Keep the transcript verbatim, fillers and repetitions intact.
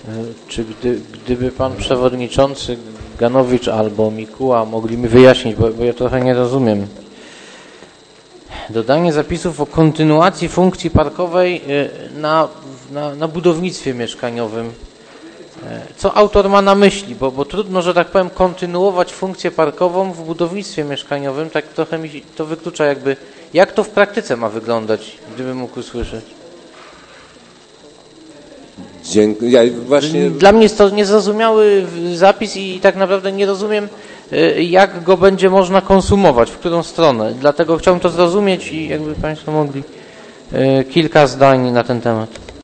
Czy gdy, gdyby pan przewodniczący Ganowicz albo Mikuła mogli mi wyjaśnić, bo, bo ja trochę nie rozumiem. Dodanie zapisów o kontynuacji funkcji parkowej na, na, na budownictwie mieszkaniowym. Co autor ma na myśli? Bo, bo trudno, że tak powiem, kontynuować funkcję parkową w budownictwie mieszkaniowym. Tak trochę mi to wyklucza jakby. Jak to w praktyce ma wyglądać, gdybym mógł usłyszeć? Dziękuję. Ja właśnie... Dla mnie jest to niezrozumiały zapis i tak naprawdę nie rozumiem, jak go będzie można konsumować, w którą stronę. Dlatego chciałbym to zrozumieć i jakby Państwo mogli kilka zdań na ten temat.